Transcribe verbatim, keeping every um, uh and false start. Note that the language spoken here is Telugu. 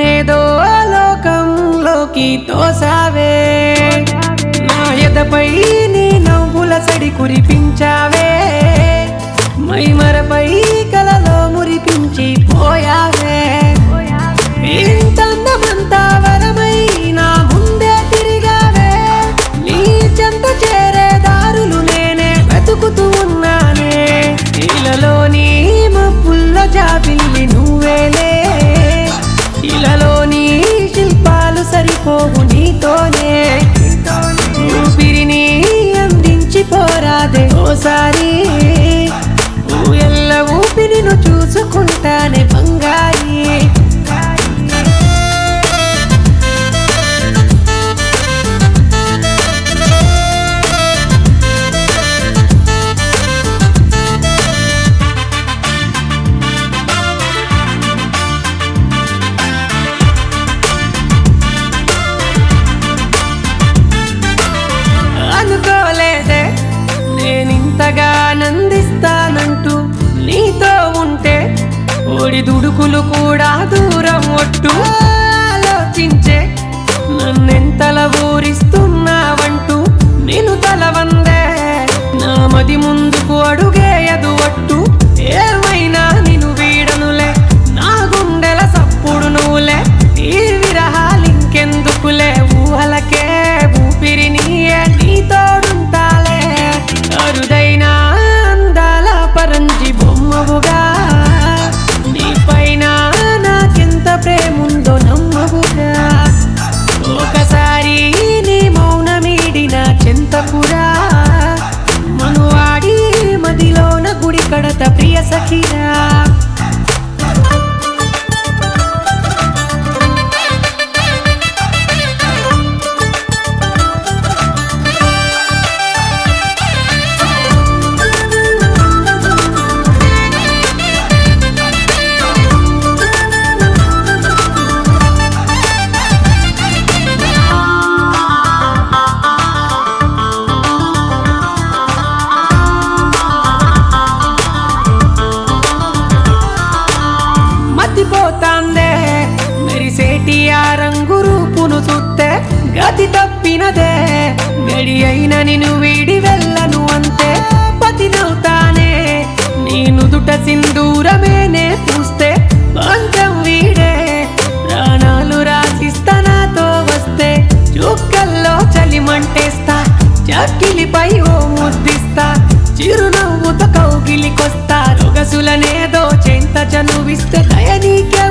నన్నేదో లోకంలోకి తోసావే నా ఎదపై నీ నవ్వుల సడి కురిపించావే మైమరపై కలలో మురిపించి పోయావే ఇంతందమంతా వరమై నా ముందే తిరిగావే నీ చెంత చేరే దారులు నేనే వెతుకుతూ ఉన్నానే ఇలలోని మబ్బుల్లో జాబిల్లి నువ్వేలే ఇలలోని శిల్పాలు సరిపోవు నీతోనే ఊపిరిని అందించి పోరాదే ఓసారి ఊయల్ల ఊపిరిను చూసుకుంటానే బంగారి అనుకోలేదే నేనింతగా ఆనందిస్తానంటూ నీతో ఉంటే ఓడి దుడుకులు కూడా దూరం ఒట్టు ఆలోచించే నన్నెంతల ఊరిస్తున్నావంటూ నేను తలవందే నా మది ముందుకు అడుగేయదు ఒట్టు ఏమైనా నిన్ను వీడనులే నా గుండెల సప్పుడు నువ్వులే ఈ విరహాలింకెందుకులే ఊహలకే ఊపిరి నీయే నీ తోడుంటాలే అరుదైన అందాల పరంజి బొమ్మవుగా నీ పైన నాకెంత ప్రేముందో నమ్మవుగా ఒకసారి నీ మౌనమీడిన చెంతకురా మనువాడి మదిలోన గుడి కడత ప్రియ సఖిరా మతిపోతాందే మెరిసేటి ఆ రంగు రూపును చూస్తే గతి తప్పినదే గడి అయిన నిన్ను వీడి వెళ్ళను అంతే పతినవుతానే నీ నుదుట సింధూరమేనే పూస్తే బంధం వీడే ప్రాణాలు రాసిస్తా నాతో వస్తే చుక్కల్లో చలిమంటేస్తా చక్కిలిపై ఓ ముద్దిస్తా చిరునవ్వుతో కౌగిలికొస్తా రొగసులనేదో చెంత చనువిస్తే దయ నీకే